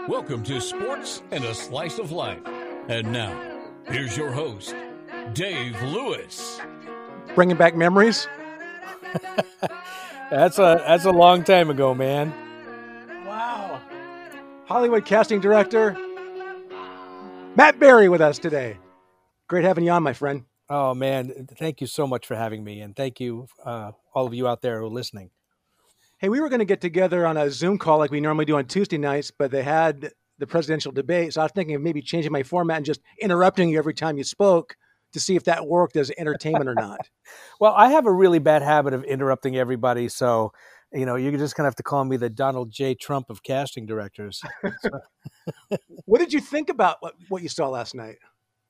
Welcome to Sports and a Slice of Life. And now, here's your host, Dave Lewis. Bringing back memories? That's a long time ago, man. Wow. Hollywood casting director, Matt Berry with us today. Great having you on, my friend. Oh, man. Thank you so much for having me. And thank you, all of you out there who are listening. Hey, we were going to get together on a Zoom call like we normally do on Tuesday nights, but they had the presidential debate. So I was thinking of maybe changing my format and just interrupting you every time you spoke to see if that worked as entertainment or not. Well, I have a really bad habit of interrupting everybody. So, you're just going to have to call me the Donald J. Trump of casting directors. What did you think about what you saw last night?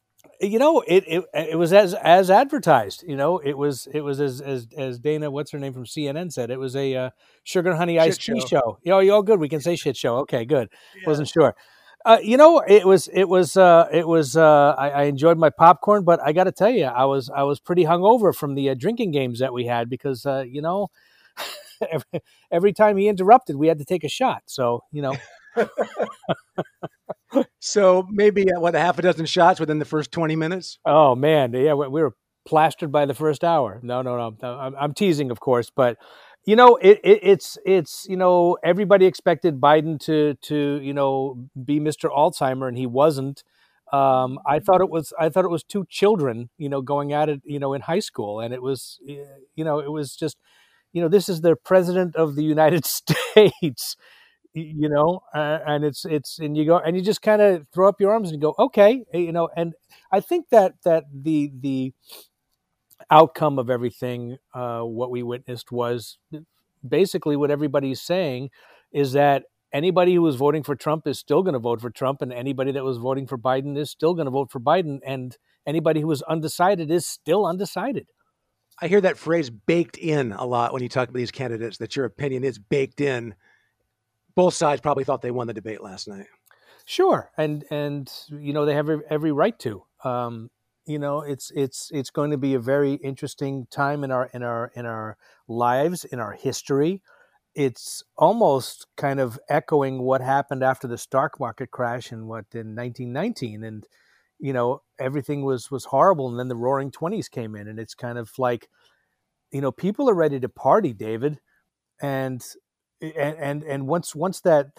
It was as advertised. It was as Dana, what's her name from CNN said. It was a sugar and honey iced tea show. You're all good. We can say shit show. Okay, good. Yeah. Wasn't sure. I enjoyed my popcorn, but I got to tell you, I was pretty hungover from the drinking games that we had because every time he interrupted, we had to take a shot. So So maybe a half a dozen shots within the first 20 minutes? Oh, man. Yeah, we were plastered by the first hour. No. I'm teasing, of course. But, it's everybody expected Biden to be Mr. Alzheimer, and he wasn't. I thought it was two children, going at it, in high school. And it was, it was just, this is the president of the United States. And and you go and you just kind of throw up your arms and go, okay, and I think that the outcome of everything, what we witnessed was basically what everybody's saying is that anybody who was voting for Trump is still going to vote for Trump, and anybody that was voting for Biden is still going to vote for Biden, and anybody who was undecided is still undecided. I hear that phrase baked in a lot when you talk about these candidates, that your opinion is baked in. Both sides probably thought they won the debate last night. Sure, and they have every right to. It's going to be a very interesting time in our lives, in our history. It's almost kind of echoing what happened after the stock market crash in 1919, and everything was horrible, and then the Roaring '20s came in, and it's kind of like, people are ready to party, David, and once that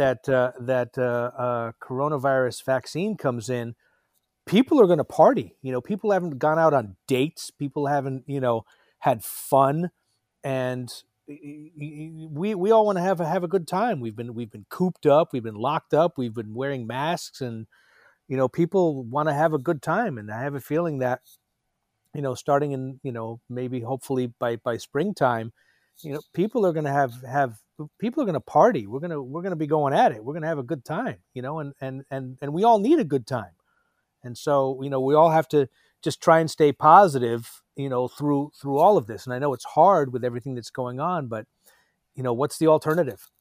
coronavirus vaccine comes in, people are going to party. People haven't gone out on dates. People haven't had fun, and we all want to have a good time. We've been cooped up. We've been locked up. We've been wearing masks, and people want to have a good time. And I have a feeling that starting in maybe hopefully by springtime, people are going to people are going to party. We're going to be going at it. We're going to have a good time, and we all need a good time. And so, we all have to just try and stay positive, through all of this. And I know it's hard with everything that's going on, but, what's the alternative?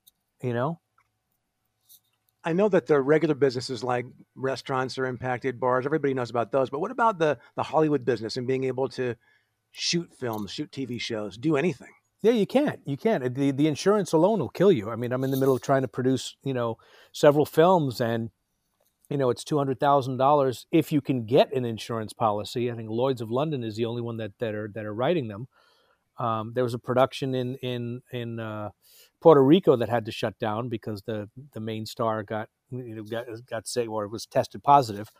I know that the regular businesses like restaurants are impacted, bars, everybody knows about those. But what about the Hollywood business and being able to shoot films, shoot TV shows, do anything? Yeah, you can't. The insurance alone will kill you. I mean, I'm in the middle of trying to produce, several films, and, it's $200,000 if you can get an insurance policy. I think Lloyd's of London is the only one that are writing them. There was a production in Puerto Rico that had to shut down because the main star got sick or was tested positive.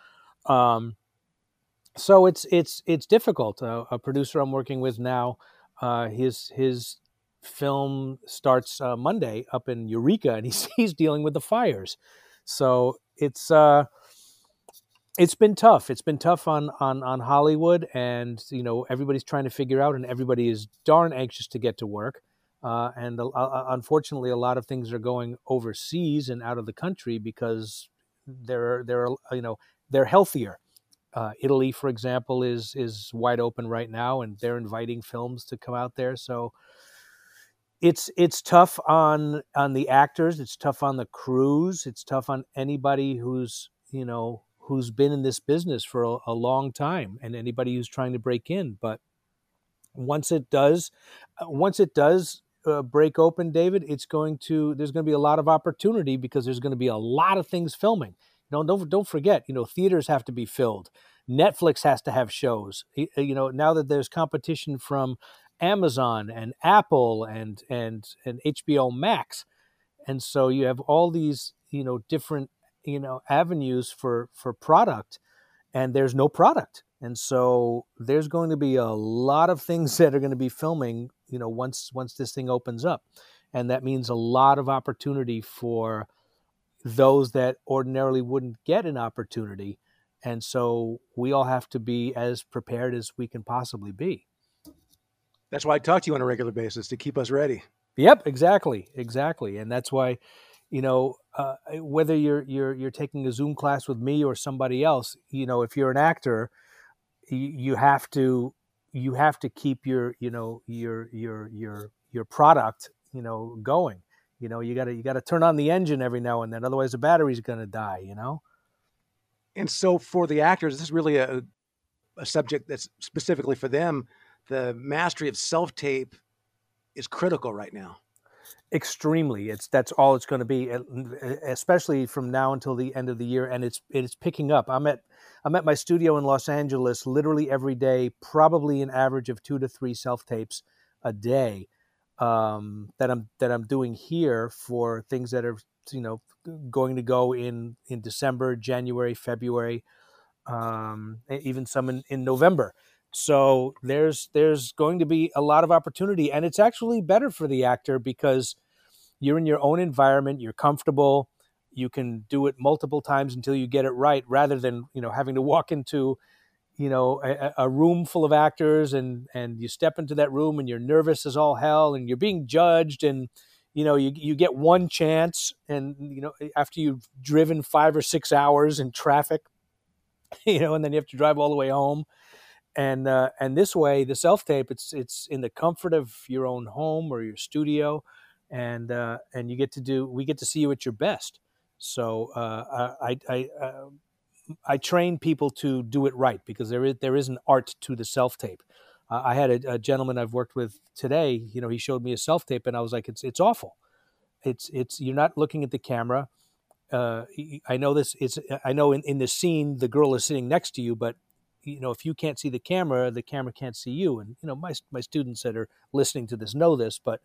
So it's difficult. A producer I'm working with now, his film starts Monday up in Eureka, and he's dealing with the fires. So it's been tough. It's been tough on Hollywood, and everybody's trying to figure out, and everybody is darn anxious to get to work. And unfortunately, a lot of things are going overseas and out of the country because they're healthier. Italy, for example, is wide open right now, and they're inviting films to come out there. So it's tough on the actors. It's tough on the crews. It's tough on anybody who's been in this business for a long time, and anybody who's trying to break in. But once it does, break open, David, there's going to be a lot of opportunity because there's going to be a lot of things filming. Don't forget, theaters have to be filled. Netflix has to have shows. Now that there's competition from Amazon and Apple and HBO Max, and so you have all these different avenues for product, and there's no product, and so there's going to be a lot of things that are going to be filming once this thing opens up, and that means a lot of opportunity for those that ordinarily wouldn't get an opportunity. And so we all have to be as prepared as we can possibly be. That's why I talk to you on a regular basis, to keep us ready. Yep, exactly. And that's why, whether you're taking a Zoom class with me or somebody else, if you're an actor, you have to keep your product, going. You got to turn on the engine every now and then, otherwise the battery's going to die. And so for the actors, this is really a subject that's specifically for them. The mastery of self-tape is critical right now. Extremely. That's all it's going to be, especially from now until the end of the year. And it's picking up. I'm at my studio in Los Angeles literally every day, probably an average of 2 to 3 self-tapes a day. That I'm doing here for things that are going to go in December, January, February, even some in November. So there's going to be a lot of opportunity, and it's actually better for the actor because you're in your own environment, you're comfortable, you can do it multiple times until you get it right, rather than having to walk into a room full of actors and you step into that room and you're nervous as all hell and you're being judged, and you get one chance, and after you've driven 5 or 6 hours in traffic, and then you have to drive all the way home, and this way the self-tape, it's in the comfort of your own home or your studio, and we get to see you at your best. So I train people to do it right, because there is an art to the self-tape. I had a gentleman I've worked with today. He showed me a self-tape, and I was like, it's awful. It's you're not looking at the camera. I know this. I know in the scene the girl is sitting next to you, but if you can't see the camera can't see you. And my students that are listening to this know this, but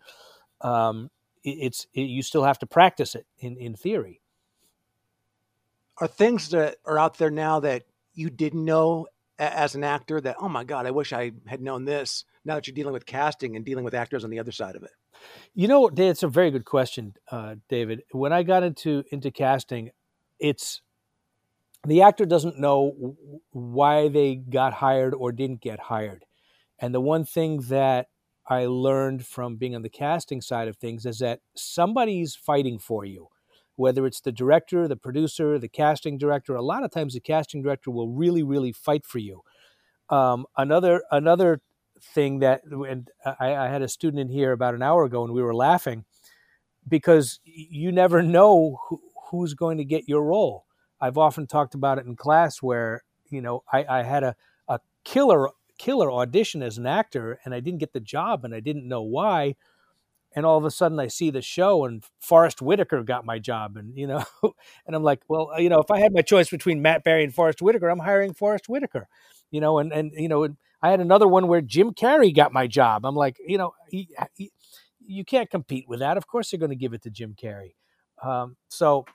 you still have to practice it in theory. Are things that are out there now that you didn't know as an actor that, oh my God, I wish I had known this, now that you're dealing with casting and dealing with actors on the other side of it? It's a very good question, David. When I got into casting, it's the actor doesn't know why they got hired or didn't get hired. And the one thing that I learned from being on the casting side of things is that somebody's fighting for you. Whether it's the director, the producer, the casting director, a lot of times the casting director will really, really fight for you. Another thing that, and I had a student in here about an hour ago, and we were laughing because you never know who's going to get your role. I've often talked about it in class where I had a killer audition as an actor, and I didn't get the job, and I didn't know why. And all of a sudden I see the show and Forrest Whitaker got my job. And, and I'm like, well, if I had my choice between Matt Berry and Forrest Whitaker, I'm hiring Forrest Whitaker, and I had another one where Jim Carrey got my job. I'm like, you can't compete with that. Of course they're going to give it to Jim Carrey. So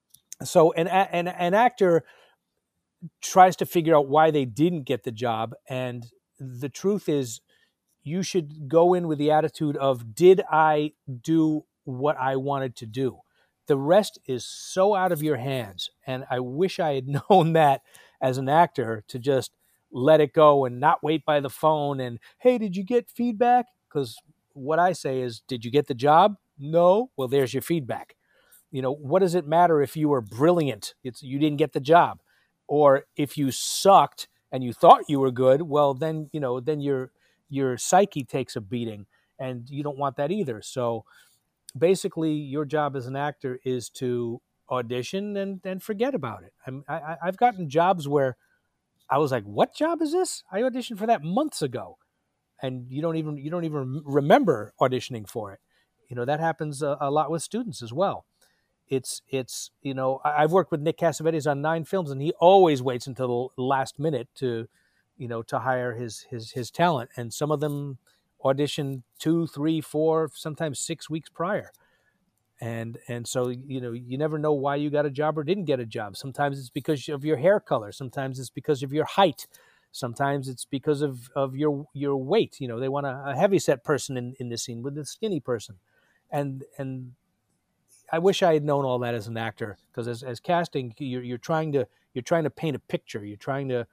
an actor tries to figure out why they didn't get the job. And the truth is, you should go in with the attitude of, did I do what I wanted to do? The rest is so out of your hands. And I wish I had known that as an actor, to just let it go and not wait by the phone and, hey, did you get feedback? Because what I say is, did you get the job? No. Well, there's your feedback. What does it matter if you were brilliant? You didn't get the job. Or if you sucked and you thought you were good, well, then your psyche takes a beating, and you don't want that either. So basically your job as an actor is to audition and forget about it. I've gotten jobs where I was like, what job is this? I auditioned for that months ago. And you don't even remember auditioning for it. that happens a lot with students as well. It's I've worked with Nick Cassavetes on 9 films, and he always waits until the last minute to hire his talent, and some of them audition 2, 3, 4, sometimes 6 weeks prior. And so, you never know why you got a job or didn't get a job. Sometimes it's because of your hair color. Sometimes it's because of your height. Sometimes it's because of your weight. They want a heavyset person in this scene with a skinny person. And I wish I had known all that as an actor, because as casting, you're trying to paint a picture. You're trying to,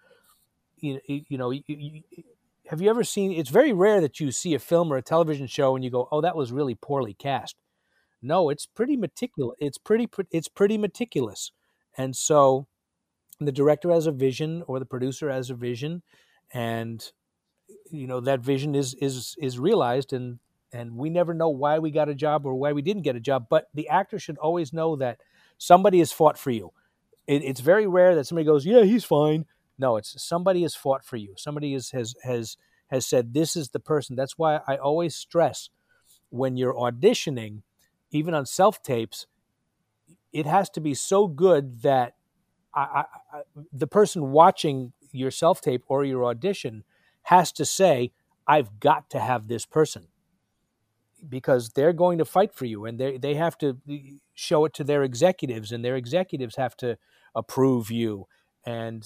have you ever seen, it's very rare that you see a film or a television show and you go, oh, that was really poorly cast. No, it's pretty meticulous. It's pretty meticulous. And so the director has a vision, or the producer has a vision, and that vision is realized, and we never know why we got a job or why we didn't get a job. But the actor should always know that somebody has fought for you. It's very rare that somebody goes, yeah, he's fine. No, it's somebody has fought for you. Somebody has said, this is the person. That's why I always stress, when you're auditioning, even on self-tapes, it has to be so good that the person watching your self-tape or your audition has to say, I've got to have this person, because they're going to fight for you, and they have to show it to their executives, and their executives have to approve you. And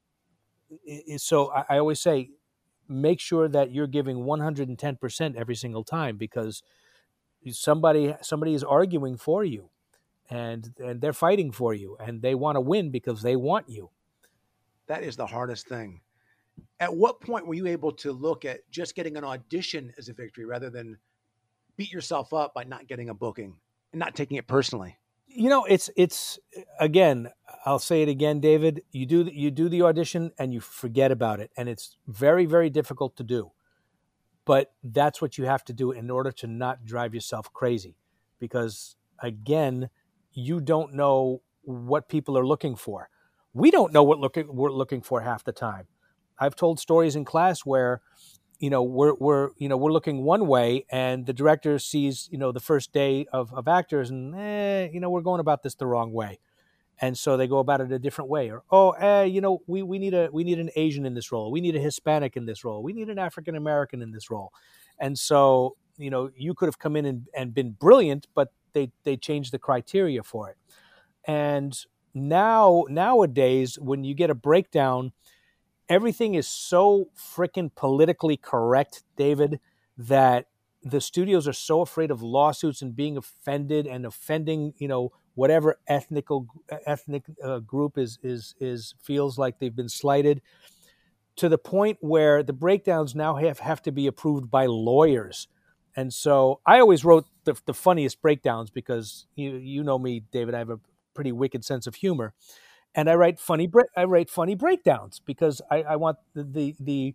so I always say, make sure that you're giving 110% every single time, because somebody is arguing for you, and they're fighting for you, and they want to win because they want you. That is the hardest thing. At what point were you able to look at just getting an audition as a victory rather than beat yourself up by not getting a booking and not taking it personally? It's again, I'll say it again, David, you do the audition and you forget about it, and it's very, very difficult to do. But that's what you have to do in order to not drive yourself crazy, because again, you don't know what people are looking for. We don't know what we're looking for half the time. I've told stories in class where, we're looking one way, and the director sees, the first day of actors, and we're going about this the wrong way. And so they go about it a different way. Or, we need an Asian in this role. We need a Hispanic in this role. We need an African American in this role. And so, you could have come in and been brilliant, but they changed the criteria for it. And nowadays, when you get a breakdown, everything is so freaking politically correct, David, that the studios are so afraid of lawsuits and being offended and offending, whatever ethnic group is feels like they've been slighted, to the point where the breakdowns now have to be approved by lawyers. And so I always wrote the funniest breakdowns, because you know me, David, I have a pretty wicked sense of humor, and I write funny breakdowns, because I want the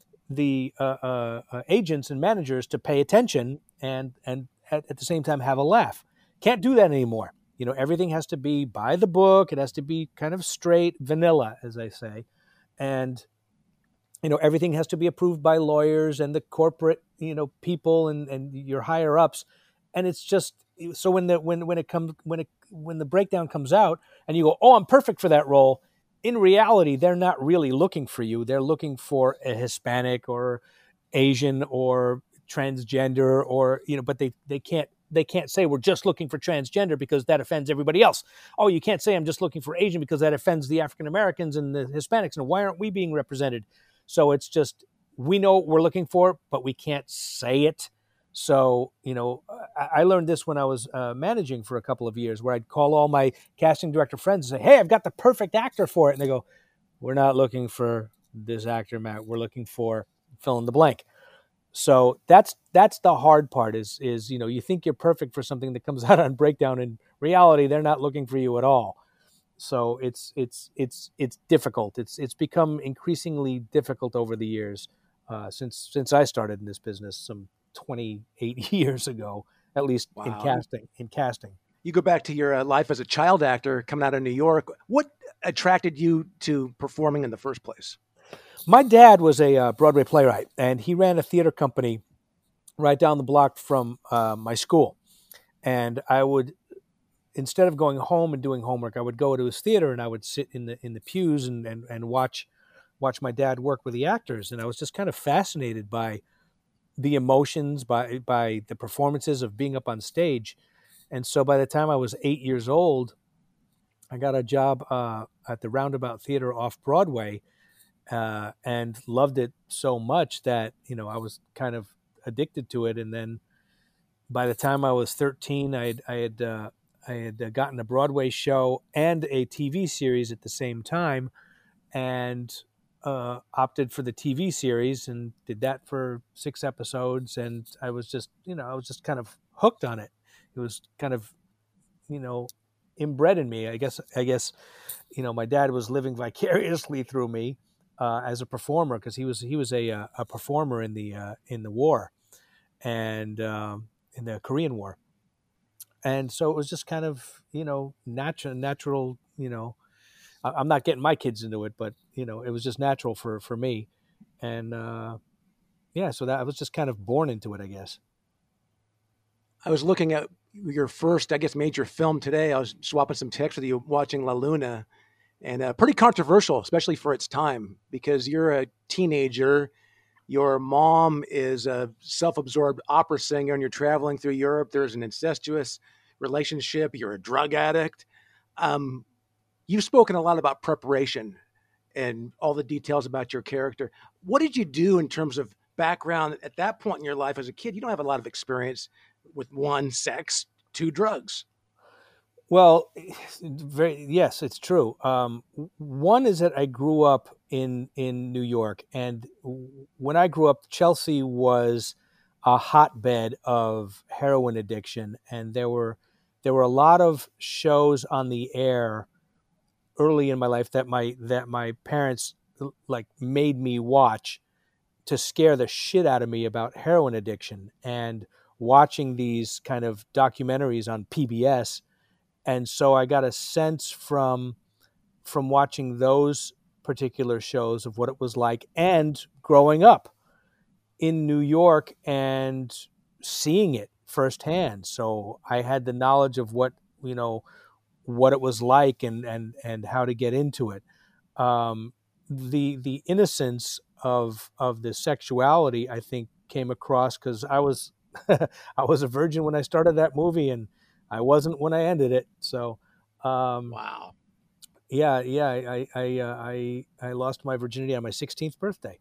agents and managers to pay attention and at the same time have a laugh. Can't do that anymore. Everything has to be by the book. It has to be kind of straight, vanilla, as I say. And, everything has to be approved by lawyers and the corporate, people and your higher ups. And it's just, so when the breakdown comes out and you go, oh, I'm perfect for that role, in reality, they're not really looking for you. They're looking for a Hispanic or Asian or transgender, or, but they can't say we're just looking for transgender, because that offends everybody else. Oh, you can't say I'm just looking for Asian, because that offends the African Americans and the Hispanics. And why aren't we being represented? So it's just, we know what we're looking for, but we can't say it. So, I learned this when I was managing for a couple of years, where I'd call all my casting director friends and say, hey, I've got the perfect actor for it. And they go, we're not looking for this actor, Matt. We're looking for fill in the blank. So that's the hard part is, you think you're perfect for something that comes out on breakdown. In reality, they're not looking for you at all. So it's difficult. It's become increasingly difficult over the years, since I started in this business some 28 years ago, at least. Wow. in casting. You go back to your life as a child actor coming out of New York. What attracted you to performing in the first place? My dad was a Broadway playwright, and he ran a theater company right down the block from my school. And I would, instead of going home and doing homework, I would go to his theater and I would sit in the pews and watch my dad work with the actors. And I was just kind of fascinated by the emotions, by the performances of being up on stage. And so by the time I was 8 years old, I got a job at the Roundabout Theater off Broadway, and loved it so much that, I was kind of addicted to it. And then by the time I was 13, I had gotten a Broadway show and a TV series at the same time, and opted for the TV series and did that for 6 episodes. And I was just kind of hooked on it. It was kind of, inbred in me. I guess, my dad was living vicariously through me as a performer, because he was a performer in the war, and in the Korean War. And so it was just kind of, natural, I'm not getting my kids into it, but, it was just natural for me. And, so that I was just kind of born into it, I guess. I was looking at your first, I guess, major film today. I was swapping some texts with you watching La Luna, and pretty controversial, especially for its time, because you're a teenager. Your mom is a self-absorbed opera singer, and you're traveling through Europe. There's an incestuous relationship. You're a drug addict. You've spoken a lot about preparation and all the details about your character. What did you do in terms of background at that point in your life as a kid? You don't have a lot of experience with 1, sex, 2, drugs. Well, yes, it's true. One is that I grew up in New York, and when I grew up, Chelsea was a hotbed of heroin addiction, and there were a lot of shows on the air early in my life that my parents made me watch to scare the shit out of me about heroin addiction, and watching these kind of documentaries on PBS. And so I got a sense from watching those particular shows of what it was like, and growing up in New York and seeing it firsthand. So I had the knowledge of what it was like, and how to get into it. The innocence of the sexuality, I think, came across because I was I was a virgin when I started that movie, and I wasn't when I ended it. So, wow. Yeah. I lost my virginity on my 16th birthday,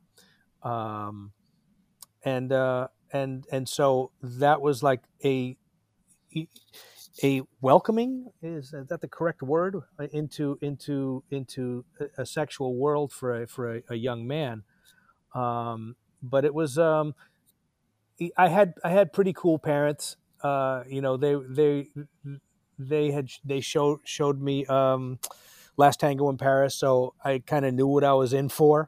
and so that was like a welcoming, is that the correct word, into a sexual world for a young man. But it was I had pretty cool parents. They showed me Last Tango in Paris, so I kind of knew what I was in for.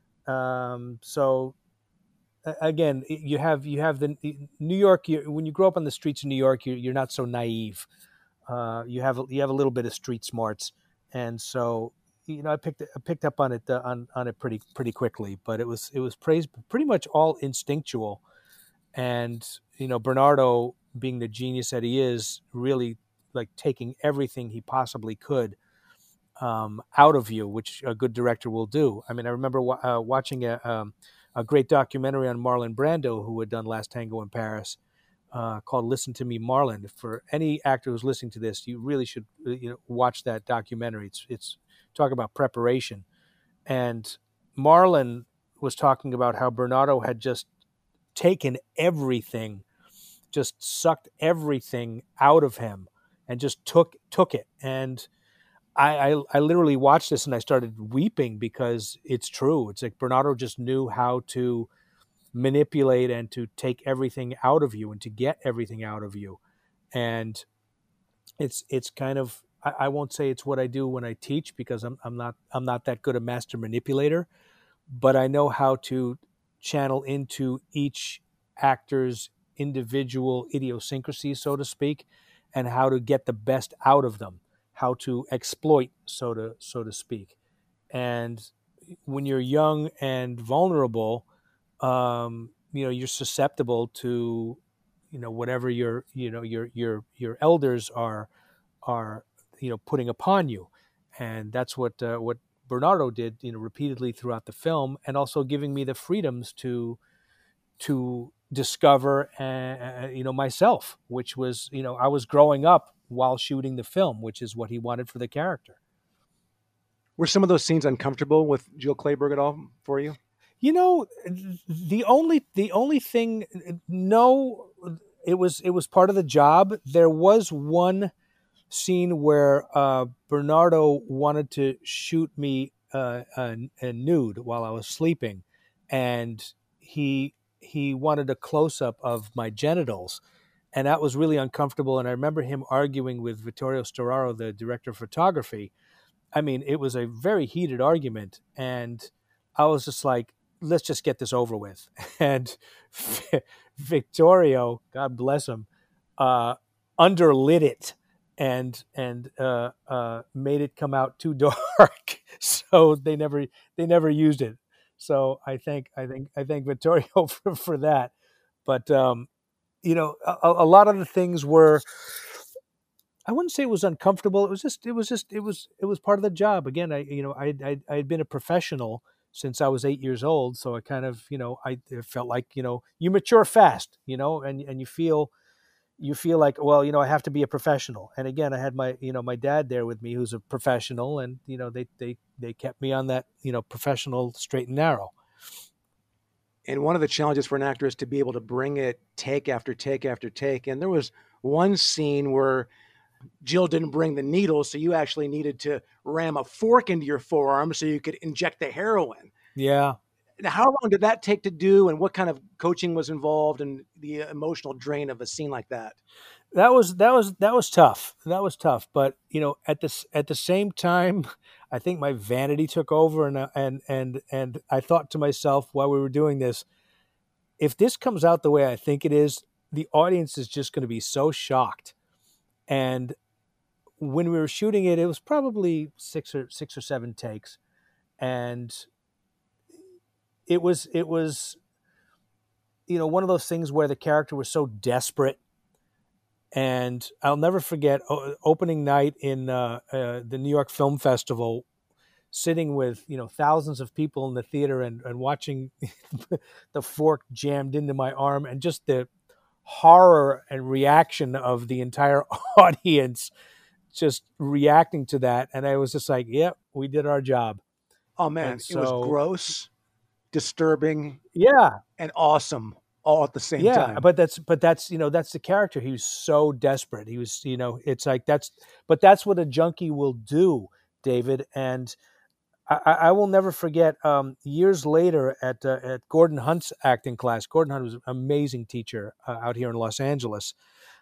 So again, you have the New York. When you grow up on the streets of New York, you're not so naive. You have a little bit of street smarts, and so I picked up on it pretty quickly. But it was pretty much all instinctual, and Bernardo, being the genius that he is, really taking everything he possibly could out of you, which a good director will do. I mean, I remember watching a great documentary on Marlon Brando, who had done Last Tango in Paris, called "Listen to Me, Marlon." For any actor who's listening to this, you really should watch that documentary. It's talk about preparation. And Marlon was talking about how Bernardo had just taken everything, just sucked everything out of him, and just took it. And I literally watched this and I started weeping, because it's true. It's like Bernardo just knew how to manipulate and to take everything out of you and to get everything out of you. And it's kind of, I won't say it's what I do when I teach, because I'm not that good a master manipulator, but I know how to channel into each actor's individual idiosyncrasies, so to speak, and how to get the best out of them, how to exploit, so to speak. And when you're young and vulnerable, you're susceptible to whatever your elders are putting upon you. And that's what Bernardo did, repeatedly throughout the film, and also giving me the freedoms to discover, myself, which was, I was growing up while shooting the film, which is what he wanted for the character. Were some of those scenes uncomfortable with Jill Clayburgh at all for you? The only thing, no, it was part of the job. There was one scene where Bernardo wanted to shoot me a nude while I was sleeping, and he wanted a close-up of my genitals, and that was really uncomfortable. And I remember him arguing with Vittorio Storaro, the director of photography. I mean, it was a very heated argument, and I was just like, let's just get this over with. And Vittorio, God bless him, underlit it and made it come out too dark, so they never used it. So I thank Vittorio for that. But a lot of the things were, I wouldn't say it was uncomfortable. It was part of the job. Again, I'd been a professional since I was 8 years old, so I kind of, I felt like, you mature fast, and you feel like, well, I have to be a professional. And again, I had my dad there with me, who's a professional, and they kept me on that professional straight and narrow. And one of the challenges for an actor is to be able to bring it take after take after take. And there was one scene where Jill didn't bring the needle, so you actually needed to ram a fork into your forearm so you could inject the heroin. Yeah. Now, how long did that take to do, and what kind of coaching was involved, and the emotional drain of a scene like that? That was tough. That was tough. But at the same time, I think my vanity took over, and I thought to myself while we were doing this, if this comes out the way I think it is, the audience is just going to be so shocked. And when we were shooting it, it was probably six or seven takes, and it was one of those things where the character was so desperate. And I'll never forget opening night in the New York Film Festival, sitting with thousands of people in the theater and watching the fork jammed into my arm, and just the horror and reaction of the entire audience just reacting to that. And I was just like, yep, we did our job. Oh man, it was gross, disturbing, and awesome all at the same time. But that's that's the character. He was so desperate. He was, it's like that's what a junkie will do, David. And I will never forget years later at Gordon Hunt's acting class. Gordon Hunt was an amazing teacher out here in Los Angeles.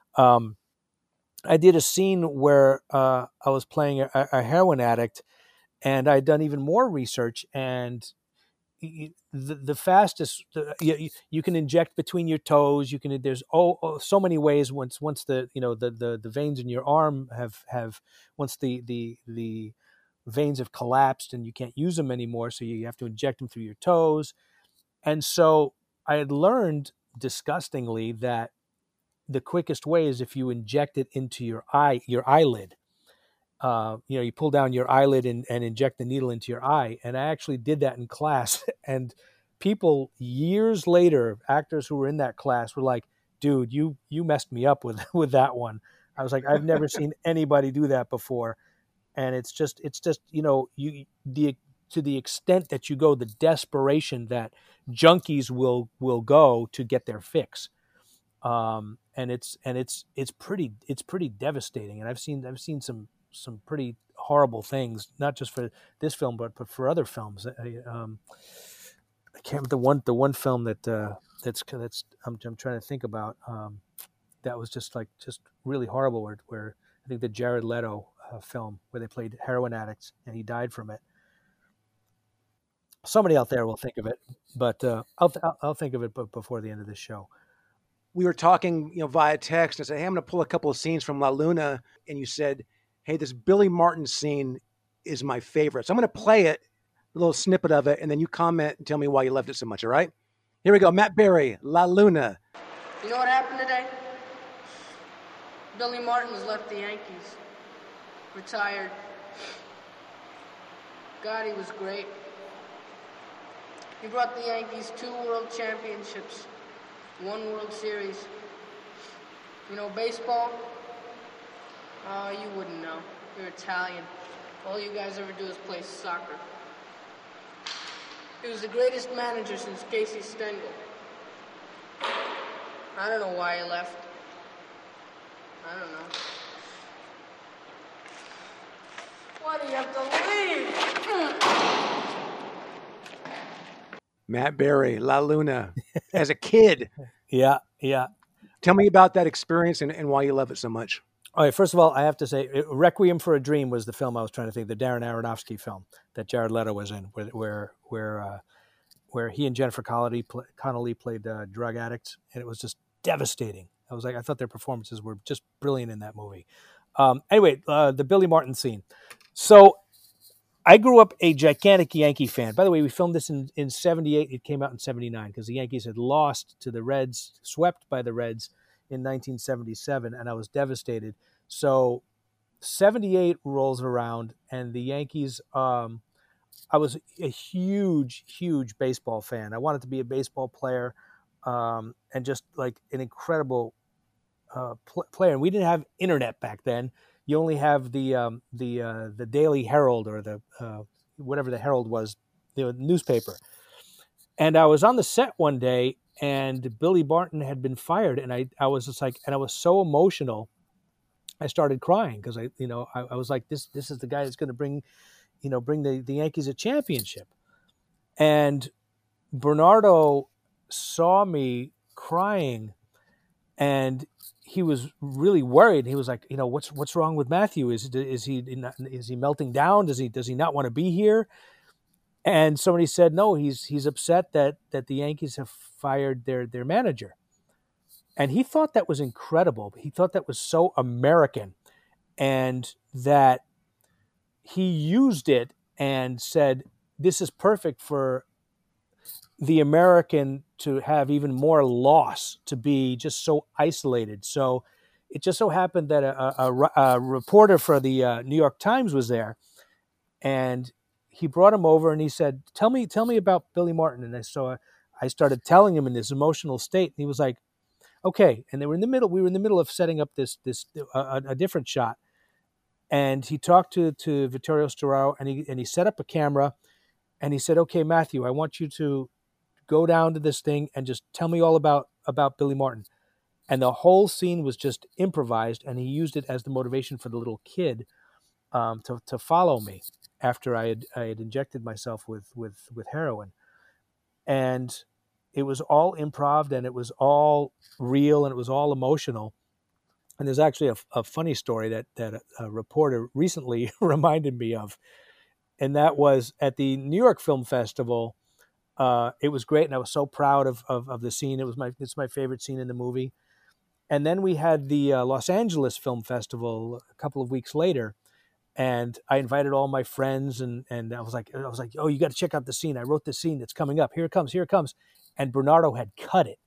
I did a scene where I was playing a heroin addict, and I'd done even more research. And the fastest you can inject between your toes. There's so many ways. Once the the veins in your arm have once the veins have collapsed and you can't use them anymore, so you have to inject them through your toes. And so I had learned disgustingly that the quickest way is if you inject it into your eyelid. You pull down your eyelid and inject the needle into your eye. And I actually did that in class. And people years later, actors who were in that class, were like, dude, you messed me up with that one. I was like, I've never seen anybody do that before. And it's just to the extent that you go, the desperation that junkies will go to get their fix. And it's pretty devastating. And I've seen some pretty horrible things, not just for this film, but for other films. I can't remember the one film that's I'm trying to think about. That was just really horrible. Where I think the Jared Leto film where they played heroin addicts and he died from it. Somebody out there will think of it, but I'll think of it before the end of this show. We were talking, via text. I said, hey, I'm going to pull a couple of scenes from La Luna, and you said, hey, this Billy Martin scene is my favorite. So I'm going to play it, a little snippet of it, and then you comment and tell me why you loved it so much, all right? Here we go. Matt Berry, La Luna. You know what happened today? Billy Martin has left the Yankees. Retired. God, he was great. He brought the Yankees 2 World Championships, 1 World Series. You know baseball? Oh, you wouldn't know. You're Italian. All you guys ever do is play soccer. He was the greatest manager since Casey Stengel. I don't know why he left. I don't know. Why do you have to leave? Matt Berry, La Luna, as a kid. Yeah. Tell me about that experience and why you love it so much. All right, first of all, I have to say, Requiem for a Dream was the film I was trying to think, the Darren Aronofsky film that Jared Leto was in, where he and Jennifer Connelly played drug addicts, and it was just devastating. I thought their performances were just brilliant in that movie. Anyway, the Billy Martin scene. So I grew up a gigantic Yankee fan. By the way, we filmed this in 78. It came out in 79 because the Yankees had lost to the Reds, swept by the Reds in 1977, and I was devastated. So 78 rolls around, and the Yankees, I was a huge, huge baseball fan. I wanted to be a baseball player, and just like an incredible player. And we didn't have internet back then. You only have the Daily Herald or the whatever the Herald was, the newspaper. And I was on the set one day, and Billy Martin had been fired, and I was just like, and I was so emotional, I started crying because I was like, this is the guy that's going to bring the Yankees a championship. And Bernardo saw me crying, and he was really worried. He was like, what's wrong with Matthew? Is he melting down? Does he not want to be here? And somebody said, no, he's upset that the Yankees have fired their manager. And he thought that was incredible. He thought that was so American, and that he used it and said, this is perfect for the American to have even more loss, to be just so isolated. So it just so happened that a reporter for the New York Times was there, and he brought him over and he said, tell me about Billy Martin. And so I started telling him in this emotional state, and he was like, okay. And we were in the middle of setting up a different shot. And he talked to Vittorio Storaro, and he set up a camera, and he said, okay, Matthew, I want you to go down to this thing and just tell me all about Billy Martin. And the whole scene was just improvised, and he used it as the motivation for the little kid to follow me after I had injected myself with heroin. And it was all improv, and it was all real, and it was all emotional. And there's actually a funny story that a reporter recently reminded me of, and that was at the New York Film Festival. It was great, and I was so proud of the scene. It's my favorite scene in the movie. And then we had the Los Angeles Film Festival a couple of weeks later, and I invited all my friends, and I was like, oh, you got to check out the scene. I wrote this scene that's coming up. Here it comes. And Bernardo had cut it.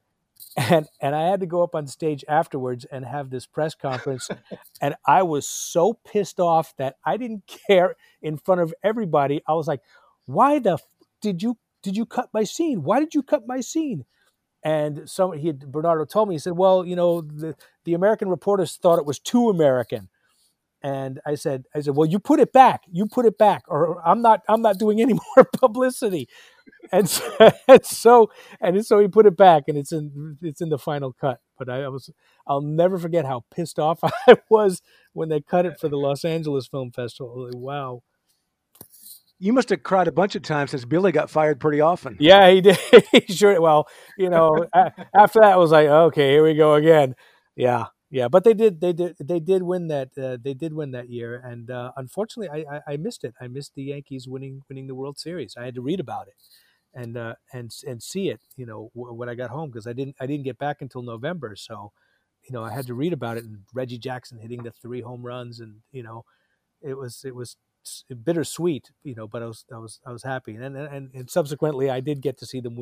And I had to go up on stage afterwards and have this press conference. And I was so pissed off that I didn't care in front of everybody. I was like, why did you cut my scene? Why did you cut my scene? And Bernardo told me, he said, well, the American reporters thought it was too American. And I said, well, you put it back, or I'm not doing any more publicity. And so he put it back, and it's in the final cut. But I'll never forget how pissed off I was when they cut it for the Los Angeles Film Festival. Wow. You must have cried a bunch of times since Billy got fired pretty often. Yeah, he did. Sure. Well, after that, I was like, okay, here we go again. Yeah. But they did win that. They did win that year, and unfortunately, I missed it. I missed the Yankees winning the World Series. I had to read about it and see it. When I got home, because I didn't get back until November. So, I had to read about it, and Reggie Jackson hitting the 3 home runs, and it was bittersweet. But I was happy, and subsequently I did get to see them win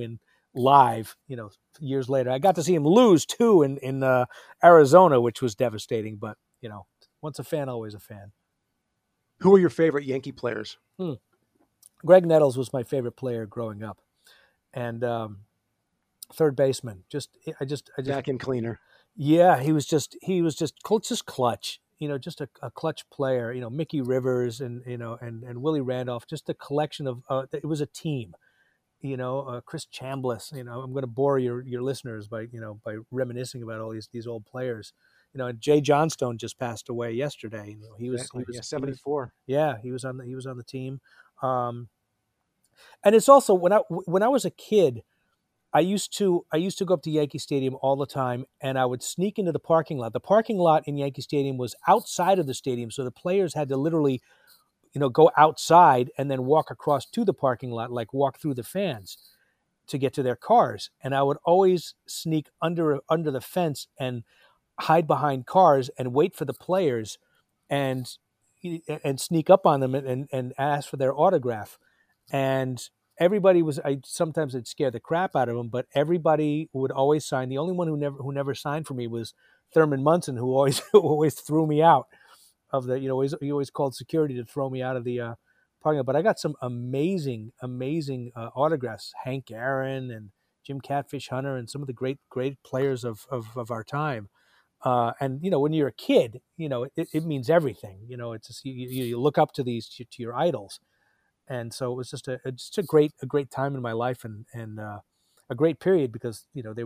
live, years later. I got to see him lose too in Arizona, which was devastating. But once a fan, always a fan. Who are your favorite Yankee players? Greg Nettles was my favorite player growing up, and third baseman. I just Vacuum cleaner. Yeah, he was just clutch. Just a clutch player. Mickey Rivers and Willie Randolph. Just a collection of. It was a team. Chris Chambliss. I'm going to bore your listeners by reminiscing about all these old players. And Jay Johnstone just passed away yesterday. He was 74. He was on the team. And it's also when I was a kid, I used to go up to Yankee Stadium all the time, and I would sneak into the parking lot. The parking lot in Yankee Stadium was outside of the stadium, so the players had to literally, go outside and then walk across to the parking lot, like walk through the fans to get to their cars. And I would always sneak under the fence and hide behind cars and wait for the players and sneak up on them and ask for their autograph. And everybody sometimes it'd scare the crap out of them, but everybody would always sign. The only one who never signed for me was Thurman Munson, who always threw me out of the, he always called security to throw me out of the parking lot. But I got some amazing autographs, Hank Aaron and Jim Catfish Hunter and some of the great players of our time. And when you're a kid, it means everything. It's just, you look up to to your idols, and so it was just a great time in my life, and a great period because they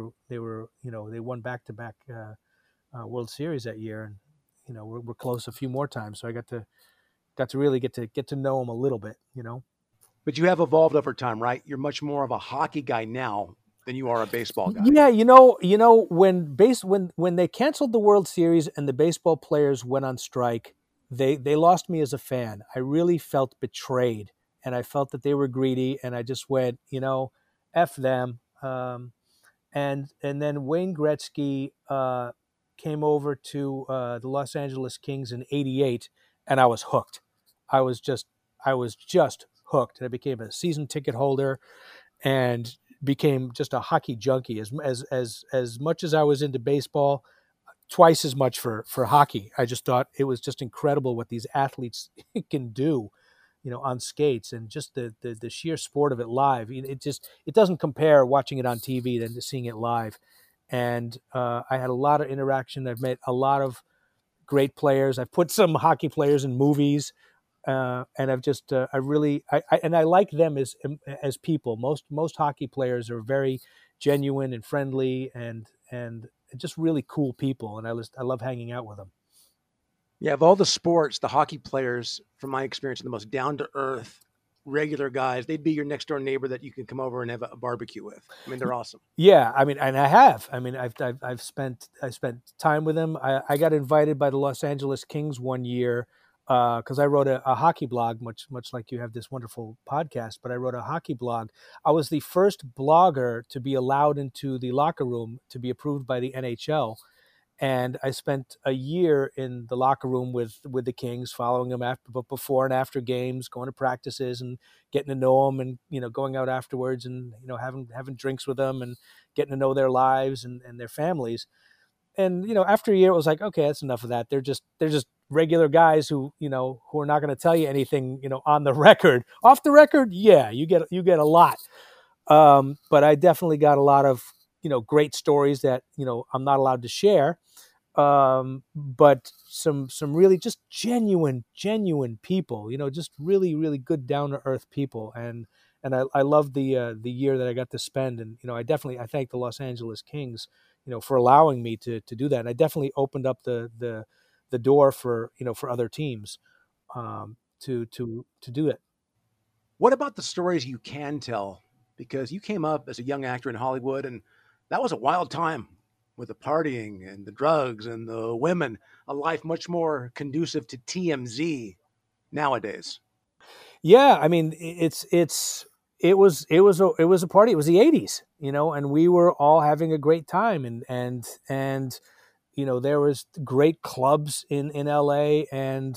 won back-to-back World Series that year, and we're close a few more times, so I got to really get to know them a little bit. But you have evolved over time, right? You're much more of a hockey guy now than you are a baseball guy. Yeah, when they canceled the World Series and the baseball players went on strike, they lost me as a fan. I really felt betrayed, and I felt that they were greedy, and I just went, F them. And then Wayne Gretzky came over to the Los Angeles Kings in '88, and I was hooked. I was just hooked. And I became a season ticket holder, and became just a hockey junkie. As much as I was into baseball, twice as much for hockey. I just thought it was just incredible what these athletes can do, on skates, and just the sheer sport of it live. It doesn't compare watching it on TV than to seeing it live. And I had a lot of interaction. I've met a lot of great players. I've put some hockey players in movies. And I've just, I like them as people. Most hockey players are very genuine and friendly and just really cool people. And I love hanging out with them. Yeah. Of all the sports, the hockey players, from my experience, are the most down to earth, regular guys. They'd be your next door neighbor that you can come over and have a barbecue with. I mean, they're awesome. Yeah. I mean, and I have, I've spent time with them. I got invited by the Los Angeles Kings one year, because I wrote a hockey blog, much like you have this wonderful podcast, but I wrote a hockey blog. I was the first blogger to be allowed into the locker room to be approved by the NHL. And I spent a year in the locker room with the Kings, following them before and after games, going to practices and getting to know them, and going out afterwards and having drinks with them and getting to know their lives and their families. And after a year, it was like, okay, that's enough of that. They're just regular guys who are not going to tell you anything on the record. Off the record, yeah, you get a lot. But I definitely got a lot of great stories that I'm not allowed to share. But some really just genuine people, just really, really good, down to earth people. And I love the year that I got to spend. And, I thank the Los Angeles Kings, for allowing me to do that. And I definitely opened up the door for other teams, to do it. What about the stories you can tell? Because you came up as a young actor in Hollywood, and that was a wild time with the partying and the drugs and the women, a life much more conducive to TMZ nowadays. Yeah. I mean, it was a party. It was the 80s, and we were all having a great time, and there was great clubs in LA, and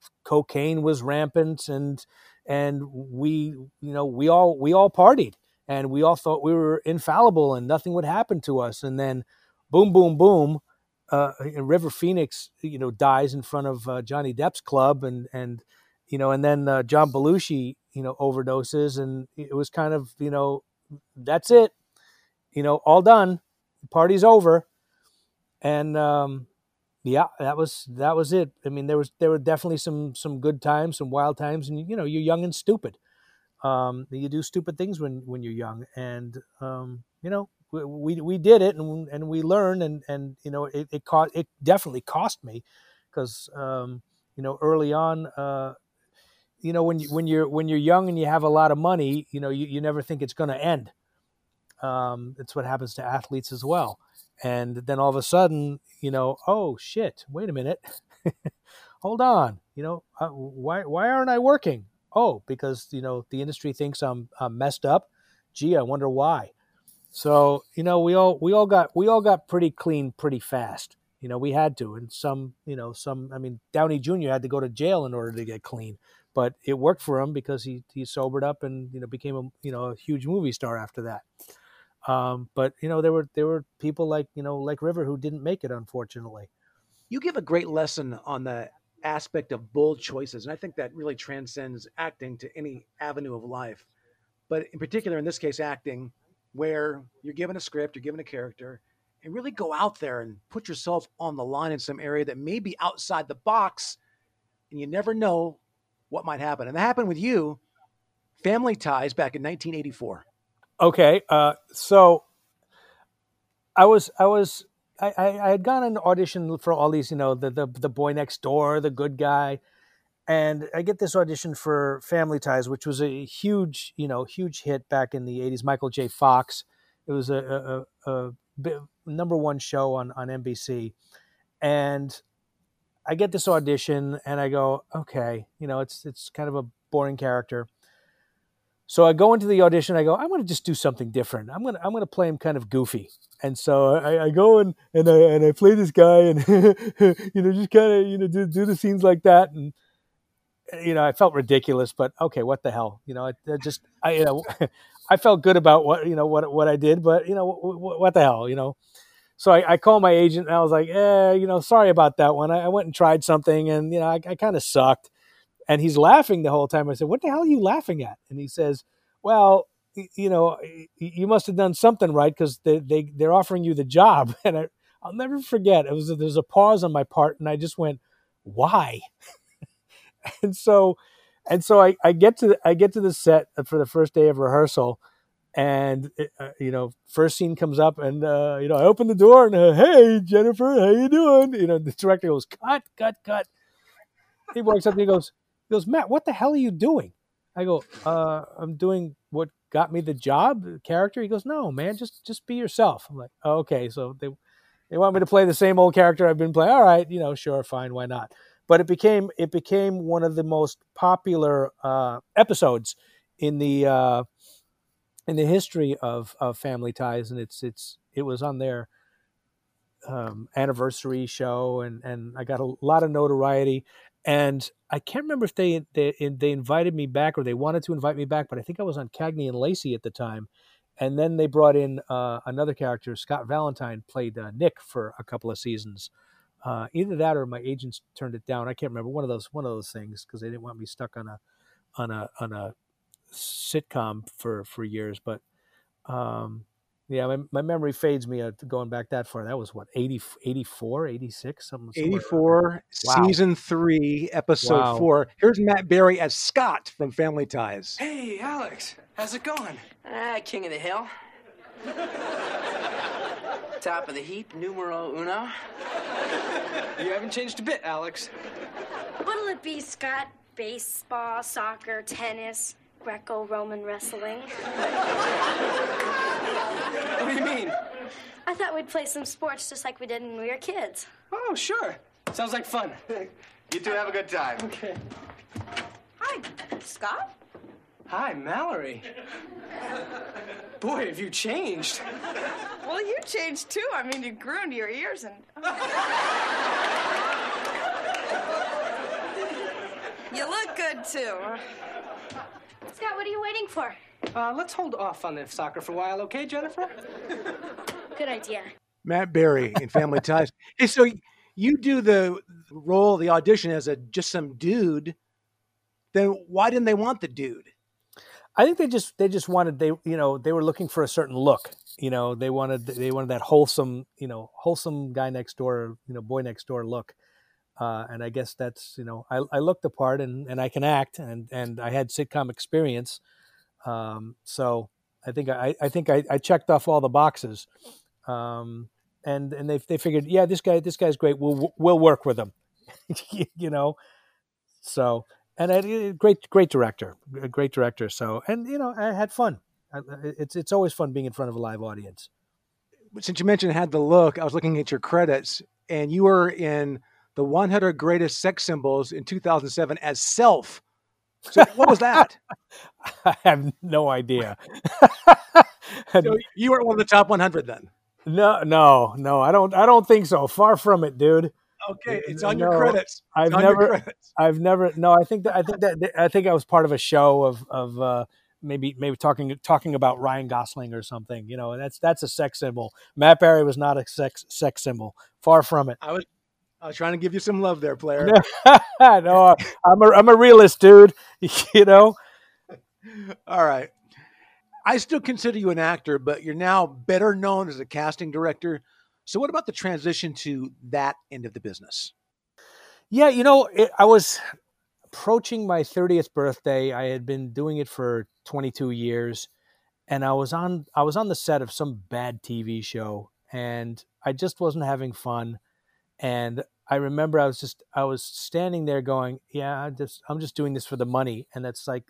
cocaine was rampant, and we all partied. and we all thought we were infallible and nothing would happen to us. And then, boom, boom, boom, River Phoenix, dies in front of Johnny Depp's club, and then John Belushi, overdoses, and it was kind of, that's it, all done, party's over, and yeah, that was it. I mean, there were definitely some good times, some wild times, and you're young and stupid. You do stupid things when you're young, and we did it, and we learned, and it definitely cost me, because early on, when you're young and you have a lot of money, you never think it's going to end. It's what happens to athletes as well. And then all of a sudden, oh shit, wait a minute, hold on, why aren't I working? Oh, because the industry thinks I'm messed up. Gee, I wonder why. So we all got pretty clean pretty fast. We had to, and some. I mean, Downey Jr. had to go to jail in order to get clean, but it worked for him because he sobered up and became a huge movie star after that. But there were people like River who didn't make it, unfortunately. You give a great lesson on the aspect of bold choices, and I think that really transcends acting to any avenue of life. But in particular, in this case, acting, where you're given a script, you're given a character, and really go out there and put yourself on the line in some area that may be outside the box, and you never know what might happen. And that happened with you, Family Ties, back in 1984. Okay, so I had gone an audition for all these, the Boy Next Door, The Good Guy, and I get this audition for Family Ties, which was a huge hit back in the 80s. Michael J. Fox. It was a number one show on NBC, and I get this audition, and I go, okay, it's kind of a boring character. So I go into the audition. I go, I'm going to just do something different. I'm going to play him kind of goofy. And so I go and I play this guy, and just kind of do the scenes like that. And I felt ridiculous, but okay, what the hell? I felt good about what I did, but what the hell? So I called my agent, and I was like, sorry about that one. I went and tried something, and I kind of sucked. And he's laughing the whole time. I said, what the hell are you laughing at? And he says, well, you must have done something right, because they're offering you the job. And I'll never forget. There's a pause on my part, and I just went, why? and so I get to the set for the first day of rehearsal, and first scene comes up, and I open the door, and hey, Jennifer, how you doing? The director goes, cut. He walks up and he goes, Matt, what the hell are you doing? I go, I'm doing what got me the job, the character. He goes, no, man, just be yourself. I'm like, oh, okay. So they want me to play the same old character I've been playing. All right, sure, fine, why not? But it became one of the most popular episodes in the history of Family Ties, and it was on their anniversary show, and I got a lot of notoriety. And I can't remember if they invited me back, or they wanted to invite me back, but I think I was on Cagney and Lacey at the time. And then they brought in another character. Scott Valentine played Nick for a couple of seasons. Either that or my agents turned it down. I can't remember, one of those things, because they didn't want me stuck on a sitcom for years. But yeah, my memory fades me going back that far. That was what, 84, 86, something. 84, wow. Season 3, Episode 4. Here's Matt Berry as Scott from Family Ties. Hey, Alex, how's it going? King of the hill. Top of the heap, numero uno. You haven't changed a bit, Alex. What'll it be, Scott? Baseball, soccer, tennis, Greco-Roman wrestling? What do you mean? I thought we'd play some sports just like we did when we were kids. Oh, sure. Sounds like fun. You two have a good time. Okay. Hi, Scott? Hi, Mallory. Boy, have you changed. Well, you changed too. I mean, you grew into your ears and... You look good too. Scott, what are you waiting for? Let's hold off on the soccer for a while, okay, Jennifer? Good idea. Matt Berry in Family Ties. Hey, so you do the role, the audition as just some dude. Then why didn't they want the dude? I think they just wanted, they were looking for a certain look. They wanted that wholesome guy next door, boy next door look. And I guess that's, I look the part and I can act and I had sitcom experience. So I think I checked off all the boxes. And they figured, yeah, this guy's great. We'll work with him, So, and a great director, a great director. So, and I had fun. It's always fun being in front of a live audience. Since you mentioned Had the Look, I was looking at your credits, and you were in the 100 Greatest Sex Symbols in 2007 as Self. So what was that? I have no idea. So you were one of the top 100 then? No, I don't think so. Far from it, dude. Okay, it's on your credits. I've never. No, I think I was part of a show of maybe talking about Ryan Gosling or something. That's a sex symbol. Matt Berry was not a sex symbol. Far from it. I was trying to give you some love there, player. No, I'm a realist, dude. All right. I still consider you an actor, but you're now better known as a casting director. So what about the transition to that end of the business? Yeah, I was approaching my 30th birthday. I had been doing it for 22 years, and I was on the set of some bad TV show, and I just wasn't having fun. And I remember I was standing there going, yeah, I'm just doing this for the money. And that's like,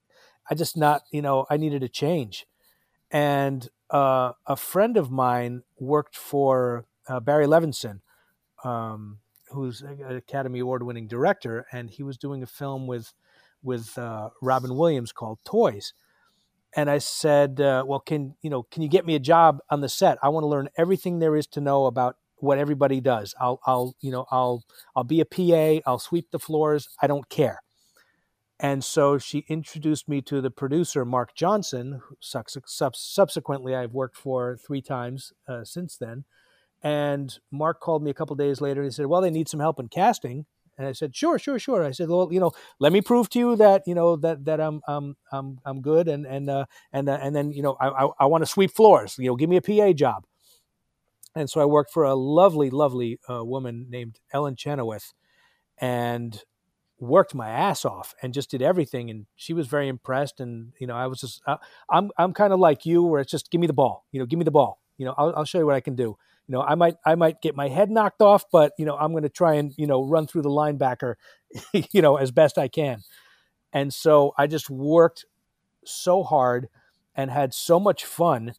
I needed a change. And a friend of mine worked for Barry Levinson, who's an Academy Award-winning director, and he was doing a film with Robin Williams called Toys. And I said, well, can you get me a job on the set? I want to learn everything there is to know about what everybody does. I'll be a PA. I'll sweep the floors. I don't care. And so she introduced me to the producer, Mark Johnson, who subsequently I've worked for 3 times since then. And Mark called me a couple of days later and he said, well, they need some help in casting. And I said, sure. I said, well, let me prove to you that, that I'm good. And then, I want to sweep floors, give me a PA job. And so I worked for a lovely, lovely woman named Ellen Chenoweth and worked my ass off and just did everything. And she was very impressed. And, I was just, I'm kind of like you where it's just, give me the ball, give me the ball. I'll show you what I can do. I might get my head knocked off, but, I'm going to try and, run through the linebacker, as best I can. And so I just worked so hard and had so much fun.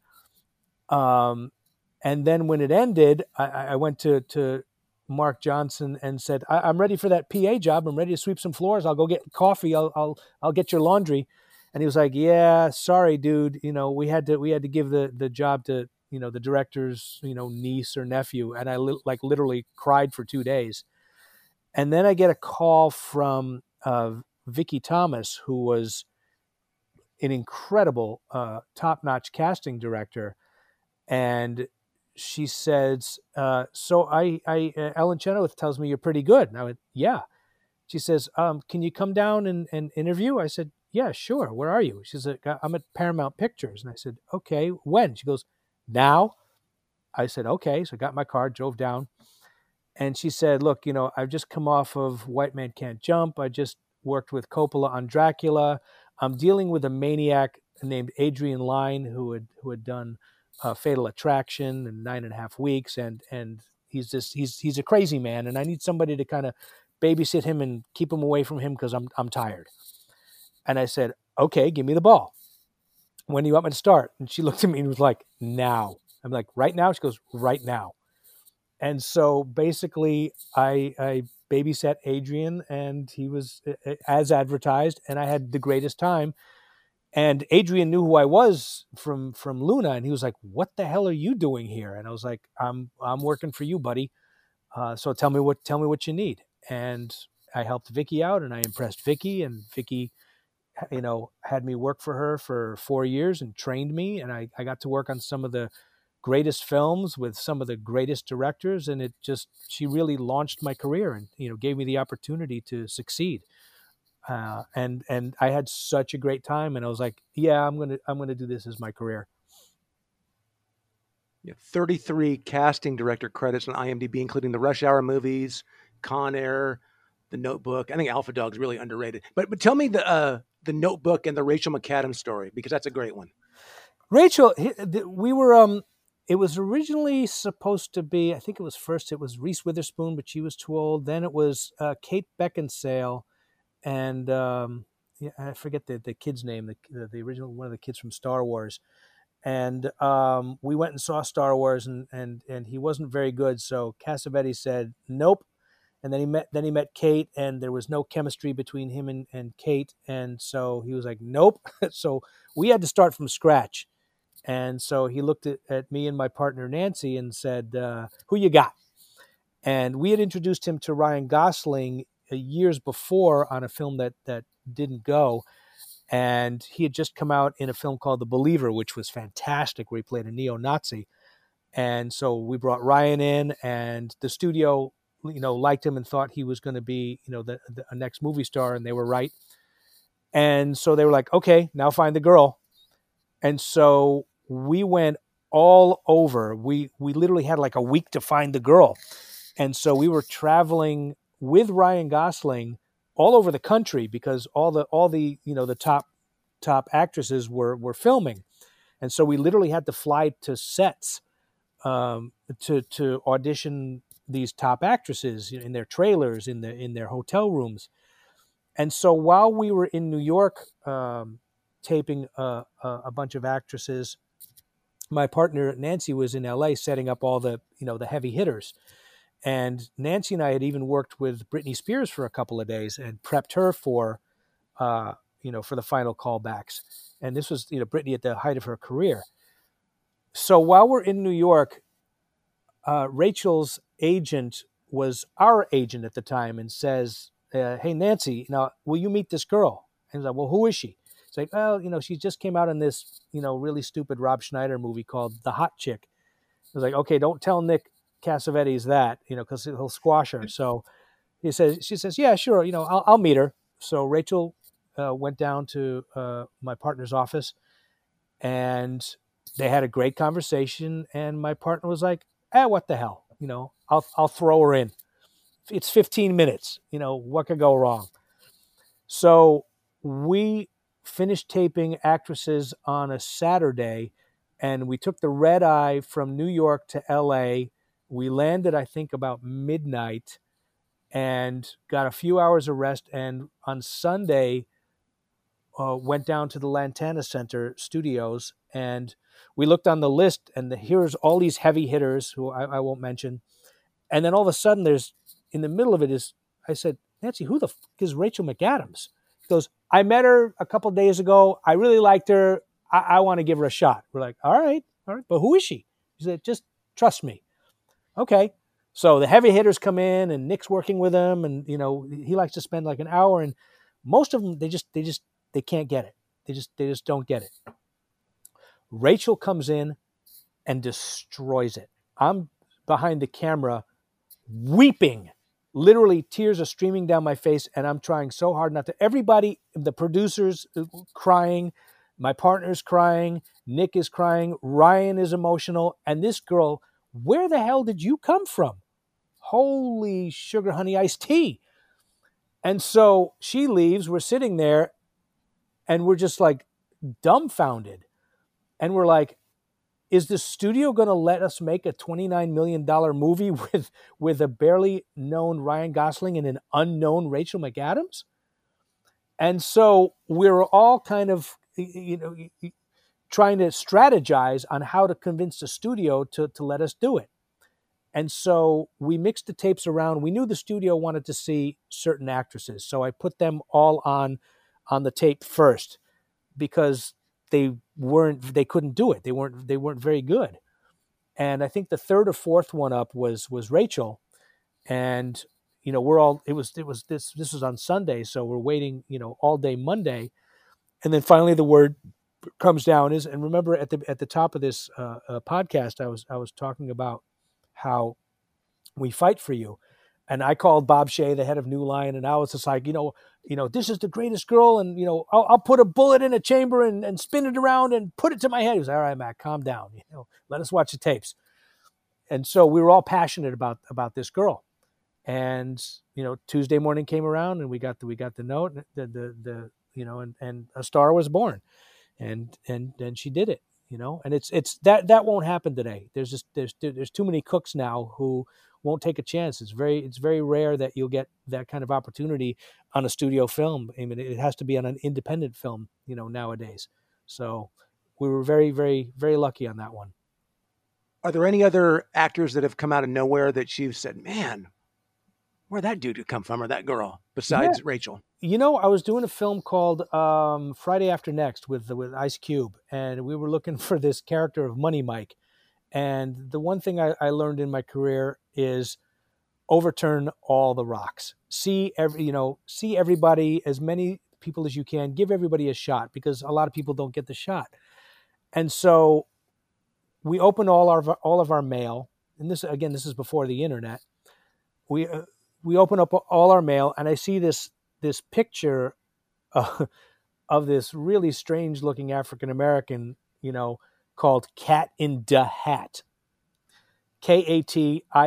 And then when it ended, I went to Mark Johnson and said, I'm ready for that PA job. I'm ready to sweep some floors. I'll go get coffee. I'll get your laundry. And he was like, yeah, sorry, dude. We had to give the job to, the director's, niece or nephew. And I literally cried for 2 days. And then I get a call from Vicki Thomas, who was an incredible, top-notch casting director. And she says, so Ellen Chenoweth tells me you're pretty good. And I went, yeah. She says, can you come down and interview? I said, yeah, sure. Where are you? She said, I'm at Paramount Pictures. And I said, okay, when? She goes, now. I said, okay. So I got my car, drove down. And she said, look, I've just come off of White Man Can't Jump. I just worked with Coppola on Dracula. I'm dealing with a maniac named Adrian Lyne who had done Fatal Attraction in 9.5 weeks, and he's a crazy man, and I need somebody to kind of babysit him and keep him away from him because I'm tired. And I said, okay, give me the ball. When do you want me to start? And she looked at me and was like, now. I'm like, right now? She goes, right now. And so basically I babysat Adrian, and he was as advertised, and I had the greatest time. And Adrian knew who I was from Luna, and he was like, what the hell are you doing here? And I was like, I'm working for you, buddy. So tell me what you need. And I helped Vicki out, and I impressed Vicki, and Vicki had me work for her for 4 years and trained me. And I got to work on some of the greatest films with some of the greatest directors. And she really launched my career and, gave me the opportunity to succeed. And I had such a great time. And I was like, yeah, I'm going to do this as my career. Yeah, 33 casting director credits on IMDb, including the Rush Hour movies, Con Air, The Notebook. I think Alpha Dog's really underrated. But tell me the Notebook and the Rachel McAdams story, because that's a great one. Rachel, we were it was originally supposed to be, I think it was Reese Witherspoon, but she was too old. Then it was Kate Beckinsale and I forget the kid's name, the original one of the kids from Star Wars. And we went and saw Star Wars, and he wasn't very good. So Cassavetes said nope. And then he met Kate, and there was no chemistry between him and Kate, and so he was like nope. So we had to start from scratch. And so he looked at me and my partner Nancy and said, "Who you got?" And we had introduced him to Ryan Gosling years before on a film that didn't go. And he had just come out in a film called The Believer, which was fantastic, where he played a neo-Nazi. And so we brought Ryan in, and the studio, liked him and thought he was going to be, the next movie star, and they were right. And so they were like, okay, now find the girl. And so we went all over. We literally had like a week to find the girl. And so we were traveling with Ryan Gosling all over the country, because all the the top actresses were filming. And so we literally had to fly to sets to audition these top actresses in their trailers, in their hotel rooms. And so while we were in New York taping a bunch of actresses, my partner Nancy was in LA setting up all the the heavy hitters. And Nancy and I had even worked with Britney Spears for a couple of days and prepped her for for the final callbacks. And this was Britney at the height of her career. So while we're in New York, Rachel's agent was our agent at the time and says, "Hey Nancy, now will you meet this girl?" And I was like, "Well, who is she?" It's like, "Well, she just came out in this really stupid Rob Schneider movie called The Hot Chick." I was like, "Okay, don't tell Nick Cassavetes that, because he'll squash her." So she says, "Yeah, sure, I'll meet her." So Rachel went down to my partner's office, and they had a great conversation. And my partner was like, "What the hell? I'll throw her in. It's 15 minutes. What could go wrong?" So we finished taping actresses on a Saturday, and we took the red eye from New York to LA. We landed, I think, about midnight and got a few hours of rest. And on Sunday, went down to the Lantana Center studios, and we looked on the list, and here's all these heavy hitters who I won't mention. And then all of a sudden, there's in the middle of it is, I said, "Nancy, who the f*** is Rachel McAdams?" He goes, "I met her a couple of days ago. I really liked her. I want to give her a shot." We're like, all right. But who is she? He said, "Just trust me." Okay. So the heavy hitters come in, and Nick's working with them, and he likes to spend like an hour, and most of them they can't get it. They just don't get it. Rachel comes in and destroys it. I'm behind the camera weeping. Literally tears are streaming down my face, and I'm trying so hard not to. Everybody, the producers crying, my partner's crying, Nick is crying, Ryan is emotional, and this girl, "Where the hell did you come from? Holy sugar honey iced tea." And so she leaves, we're sitting there, and we're just like dumbfounded. And we're like, is the studio going to let us make a $29 million movie with a barely known Ryan Gosling and an unknown Rachel McAdams? And so we're all kind of, trying to strategize on how to convince the studio to let us do it. And so we mixed the tapes around. We knew the studio wanted to see certain actresses, so I put them all on the tape first, because they couldn't do it. They weren't very good. And I think the third or fourth one up was Rachel. And this was on Sunday, so we're waiting, all day Monday. And then finally the word comes down is, and remember at the top of this podcast, I was talking about how we fight for you. And I called Bob Shea, the head of New Line, and I was just like, this is the greatest girl, and I'll put a bullet in a chamber and spin it around and put it to my head. He was, all right, Matt, calm down. Let us watch the tapes. And so we were all passionate about this girl. And Tuesday morning came around, and we got the note, and a star was born, and she did it. And it's that won't happen today. There's too many cooks now who won't take a chance. It's very rare that you'll get that kind of opportunity on a studio film. I mean, it has to be on an independent film, nowadays. So we were very, very, very lucky on that one. Are there any other actors that have come out of nowhere that you've said, man, where'd that dude come from, or that girl, besides Rachel? I was doing a film called Friday After Next with Ice Cube, and we were looking for this character of Money Mike. And the one thing I learned in my career is overturn all the rocks. See everybody, as many people as you can. Give everybody a shot, because a lot of people don't get the shot. And so we opened all of our mail, and this is before the internet. We open up all our mail, and I see this picture of this really strange looking African American, called Cat in da Hat, KATINDAHAT.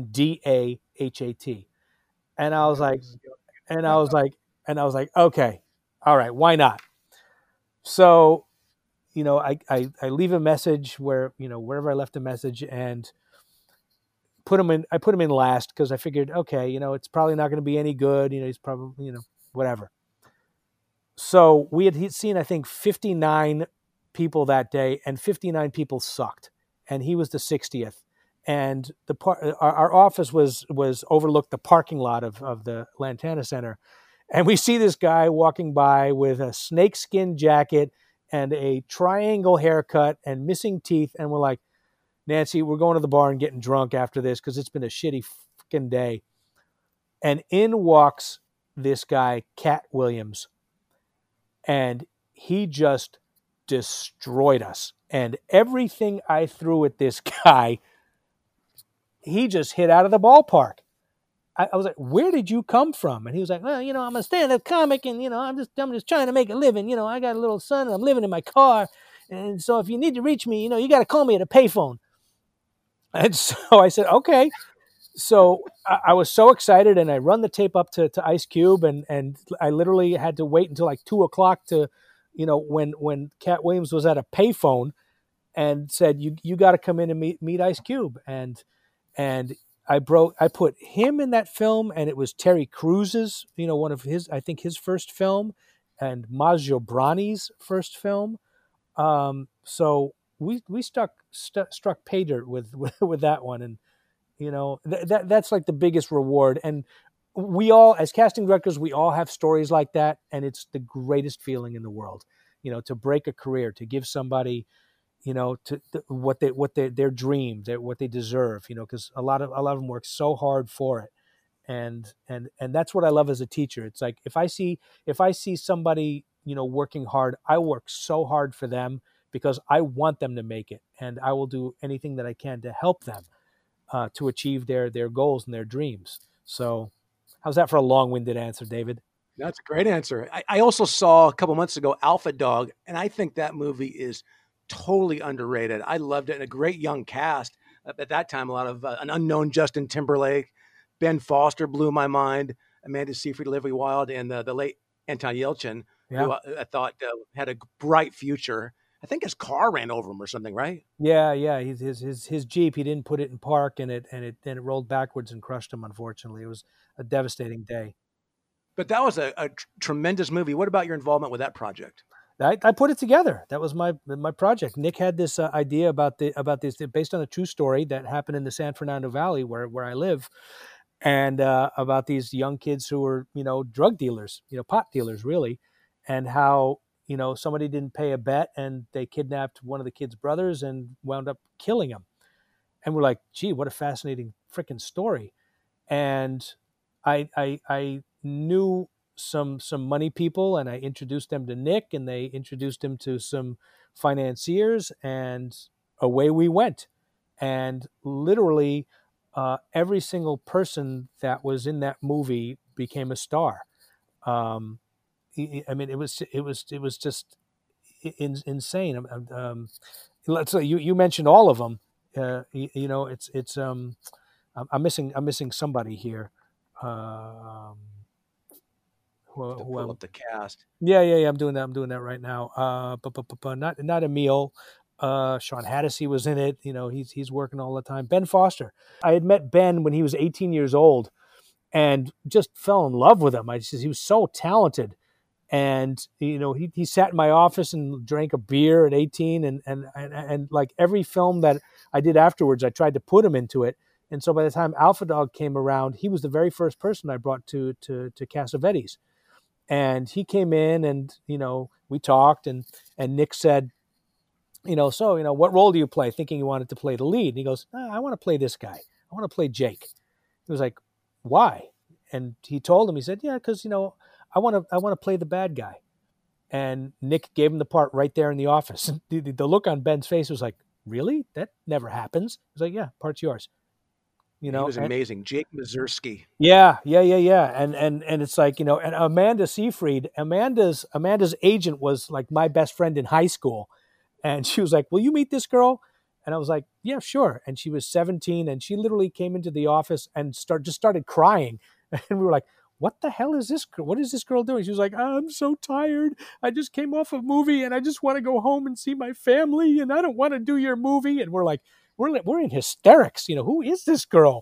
And I was like, okay, all right, why not? So, I leave a message wherever I left a message, and I put him in last, because I figured, okay, it's probably not going to be any good. He's probably, whatever. So we had seen, I think, 59 people that day, and 59 people sucked. And he was the 60th. And our office was overlooked the parking lot of the Lantana Center. And we see this guy walking by with a snakeskin jacket and a triangle haircut and missing teeth. And we're like, Nancy, we're going to the bar and getting drunk after this, because it's been a shitty fucking day. And in walks this guy, Cat Williams. And he just destroyed us. And everything I threw at this guy, he just hit out of the ballpark. I was like, where did you come from? And he was like, well, I'm a stand-up comic, and, I'm just trying to make a living. I got a little son, and I'm living in my car. And so if you need to reach me, you got to call me at a payphone. And so I said, okay. So I was so excited, and I run the tape up to Ice Cube, and I literally had to wait until like 2:00 to, when Cat Williams was at a payphone, and said, you got to come in and meet Ice Cube. And I put him in that film, and it was Terry Cruz's, one of his, I think his first film, and Maz Jobrani's first film. So we struck pay dirt with that one. And, that's like the biggest reward. And we all, as casting directors, we all have stories like that. And it's the greatest feeling in the world, to break a career, to give somebody, their dream, what they deserve, because a lot of them work so hard for it. And that's what I love as a teacher. It's like, if I see somebody, working hard, I work so hard for them, because I want them to make it, and I will do anything that I can to help them to achieve their goals and their dreams. So how's that for a long-winded answer, David? That's a great answer. I also saw a couple months ago Alpha Dog, and I think that movie is totally underrated. I loved it, and a great young cast. At that time, a lot of an unknown Justin Timberlake, Ben Foster blew my mind, Amanda Seyfried, Olivia Wilde, and the late Anton Yelchin, who I thought had a bright future. I think his car ran over him or something, right? Yeah. His Jeep, he didn't put it in park, and it rolled backwards and crushed him. Unfortunately, it was a devastating day. But that was a tremendous movie. What about your involvement with that project? I put it together. That was my project. Nick had this idea about this based on a true story that happened in the San Fernando Valley where I live, and about these young kids who were drug dealers, pot dealers really, and how somebody didn't pay a bet, and they kidnapped one of the kids' brothers and wound up killing him. And we're like, gee, what a fascinating freaking story. And I knew some money people, and I introduced them to Nick, and they introduced him to some financiers, and away we went. And literally every single person that was in that movie became a star. I mean, it was just insane. Let's say you mentioned all of them. You know, it's I'm missing somebody here. Pull up the cast. Yeah. I'm doing that right now. But not Emil. Sean Hattasey was in it. You know, he's working all the time. Ben Foster. I had met Ben when he was 18 years old, and just fell in love with him. He was so talented. And you know, he sat in my office and drank a beer at 18, and like every film that I did afterwards, I tried to put him into it. And so by the time Alpha Dog came around, he was the very first person I brought to Cassavetes. And he came in, and you know, we talked, and Nick said, you know, so, you know, what role do you play? Thinking he wanted to play the lead. And he goes, I want to play this guy. I want to play Jake. He was like, why? And he told him, he said, yeah, because, you know, I want to play the bad guy. And Nick gave him the part right there in the office. The look on Ben's face was like, really? That never happens. He was like, yeah, part's yours. You know, he was amazing. Jake Mazursky. Yeah. And it's like, you know, and Amanda Seyfried, Amanda's agent was like my best friend in high school. And she was like, will you meet this girl? And I was like, yeah, sure. And she was 17, and she literally came into the office and just started crying. And we were like, what the hell is this girl? What is this girl doing? She was like, I'm so tired. I just came off a movie, and I just want to go home and see my family, and I don't want to do your movie. And we're like, we're in hysterics. You know, who is this girl?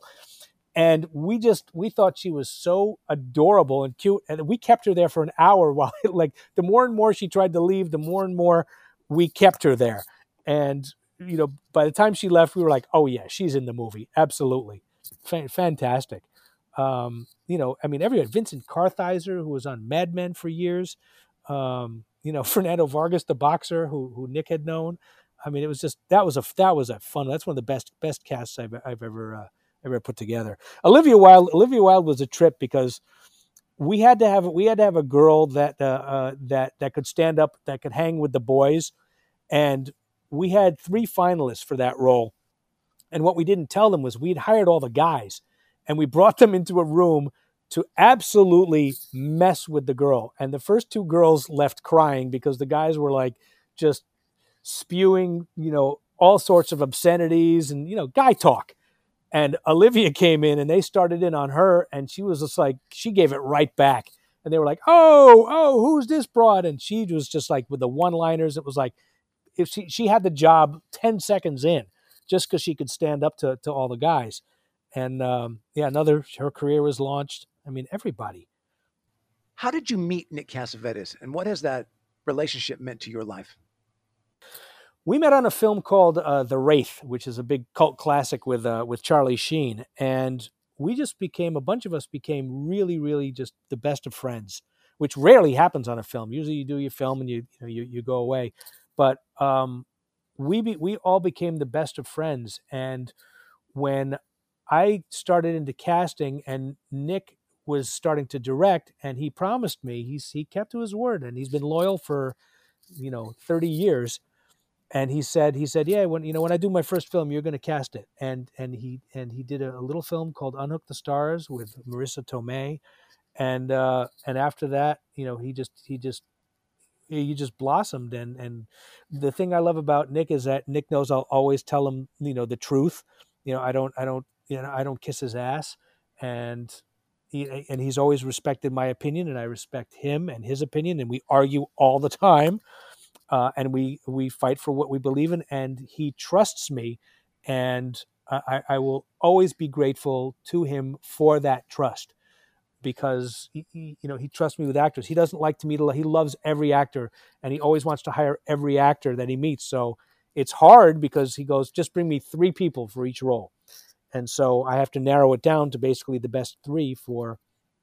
And we thought she was so adorable and cute. And we kept her there for an hour while, like, the more and more she tried to leave, the more and more we kept her there. And, you know, by the time she left, we were like, oh yeah, she's in the movie. Absolutely. Fantastic. You know, I mean, everyone, Vincent Kartheiser, who was on Mad Men for years, you know, Fernando Vargas, the boxer who Nick had known. I mean, it was just, that was a fun, that's one of the best casts I've ever put together. Olivia Wilde was a trip because we had to have a girl that could stand up, that could hang with the boys. And we had 3 finalists for that role. And what we didn't tell them was we'd hired all the guys, and we brought them into a room to absolutely mess with the girl. And the first 2 girls left crying because the guys were like just spewing, you know, all sorts of obscenities and, you know, guy talk. And Olivia came in, and they started in on her, and she was just like, she gave it right back. And they were like, oh, who's this broad? And she was just like, with the one-liners, it was like, if she had the job 10 seconds in, just because she could stand up to all the guys. And her career was launched. I mean, everybody. How did you meet Nick Cassavetes, and what has that relationship meant to your life? We met on a film called The Wraith, which is a big cult classic with Charlie Sheen. And a bunch of us became really, really just the best of friends, which rarely happens on a film. Usually you do your film and you go away. But we all became the best of friends. And when I started into casting, and Nick was starting to direct, and he promised me, he kept to his word, and he's been loyal for, you know, 30 years. And he said, yeah, when I do my first film, you're going to cast it. And he did a little film called Unhook the Stars with Marissa Tomei. And after that, you know, he just blossomed. And the thing I love about Nick is that Nick knows I'll always tell him, you know, the truth. You know, I don't kiss his ass. And he's always respected my opinion, and I respect him and his opinion, and we argue all the time. And we fight for what we believe in, and he trusts me, and I will always be grateful to him for that trust, because he trusts me with actors. He doesn't like to meet he loves every actor, and he always wants to hire every actor that he meets. So it's hard because he goes, just bring me 3 people for each role, and so I have to narrow it down to basically the best 3 for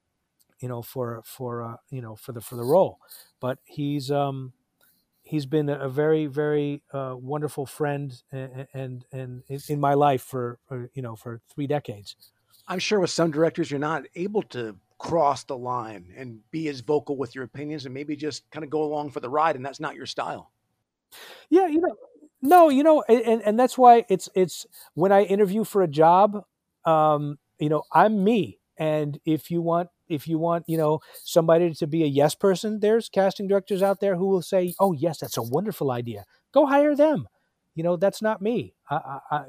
the role. But he's been a very, very wonderful friend and in my life for 3 decades. I'm sure with some directors, you're not able to cross the line and be as vocal with your opinions and maybe just kind of go along for the ride, and that's not your style? Yeah, and that's why it's when I interview for a job, I'm me. And if you want, somebody to be a yes person, there's casting directors out there who will say, "Oh yes, that's a wonderful idea. Go hire them." That's not me. I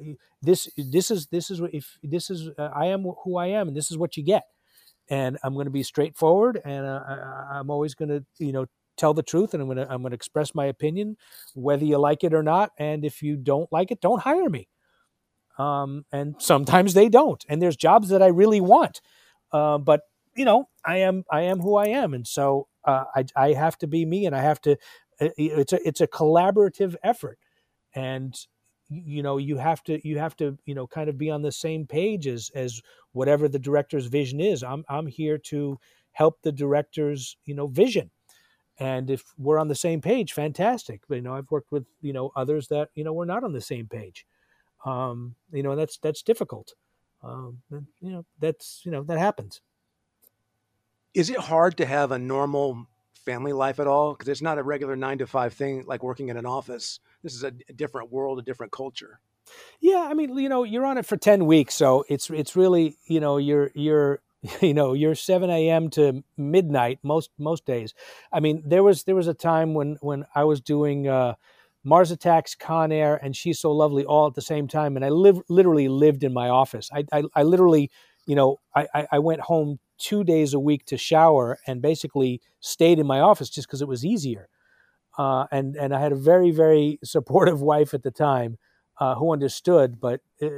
am who I am, and this is what you get. And I'm going to be straightforward, and I'm always going to, tell the truth, and I'm going to express my opinion, whether you like it or not. And if you don't like it, don't hire me. And sometimes they don't, and there's jobs that I really want, but I am who I am, and so I have to be me, and I have to. It's a collaborative effort, and you have to kind of be on the same page as whatever the director's vision is. I'm here to help the director's vision. And if we're on the same page, fantastic. But, I've worked with, others that, we're not on the same page. And that's difficult. That happens. Is it hard to have a normal family life at all? Because it's not a regular 9-to-5 thing like working in an office. This is a different world, a different culture. Yeah, I mean, you're on it for 10 weeks, so it's really, you're 7 a.m. to midnight most days. I mean, there was a time when I was doing Mars Attacks, Con Air, and She's So Lovely all at the same time, and I literally lived in my office. I literally, I went home 2 days a week to shower and basically stayed in my office just because it was easier. And I had a very, very supportive wife at the time who understood, but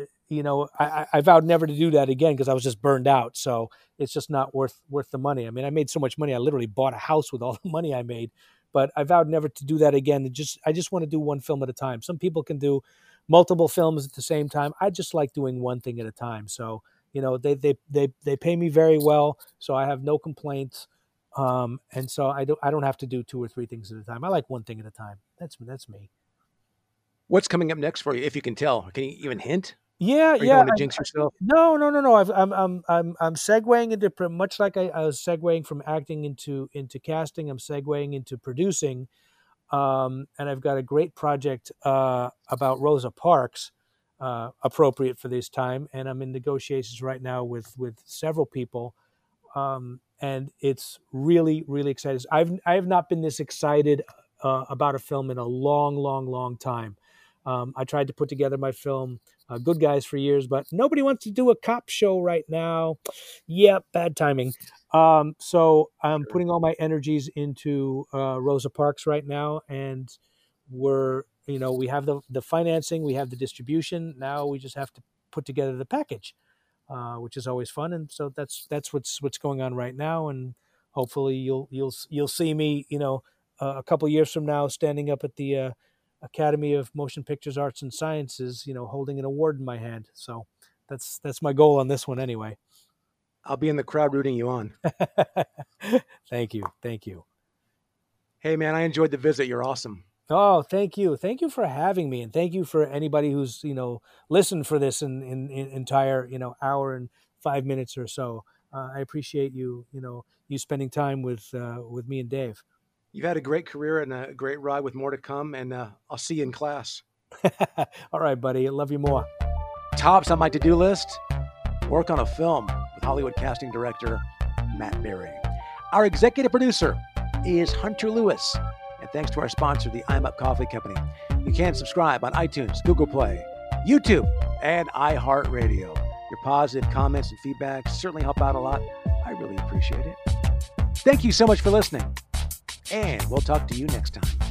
I vowed never to do that again because I was just burned out. So it's just not worth the money. I mean, I made so much money. I literally bought a house with all the money I made, but I vowed never to do that again. I just want to do one film at a time. Some people can do multiple films at the same time. I just like doing one thing at a time. So, they pay me very well. So I have no complaints. And so I don't have to do 2 or 3 things at a time. I like one thing at a time. That's me. What's coming up next for you, if you can tell? Can you even hint? Yeah, Are you going to jinx yourself? No. I'm segueing into, much like I was segueing from acting into casting. I'm segueing into producing, and I've got a great project about Rosa Parks, appropriate for this time. And I'm in negotiations right now with several people, and it's really, really exciting. I have not been this excited about a film in a long, long, long time. I tried to put together my film Good Guys for years, but nobody wants to do a cop show right now. Yep, bad timing. So I'm putting all my energies into Rosa Parks right now, and we have the financing, we have the distribution. Now we just have to put together the package, which is always fun. And so that's what's going on right now. And hopefully you'll see me, a couple years from now, standing up at the Academy of Motion Pictures Arts and Sciences, holding an award in my hand. So that's my goal on this one anyway. I'll be in the crowd rooting you on. Thank you. Hey man, I enjoyed the visit. You're awesome. Oh, thank you. Thank you for having me. And thank you for anybody who's, listened for this in entire, hour and 5 minutes or so. I appreciate you, you spending time with me and Dave. You've had a great career and a great ride with more to come, and I'll see you in class. All right, buddy. I love you more. Tops on my to-do list, work on a film with Hollywood casting director Matt Berry. Our executive producer is Hunter Lewis. And thanks to our sponsor, the I'm Up Coffee Company. You can subscribe on iTunes, Google Play, YouTube, and iHeartRadio. Your positive comments and feedback certainly help out a lot. I really appreciate it. Thank you so much for listening. And we'll talk to you next time.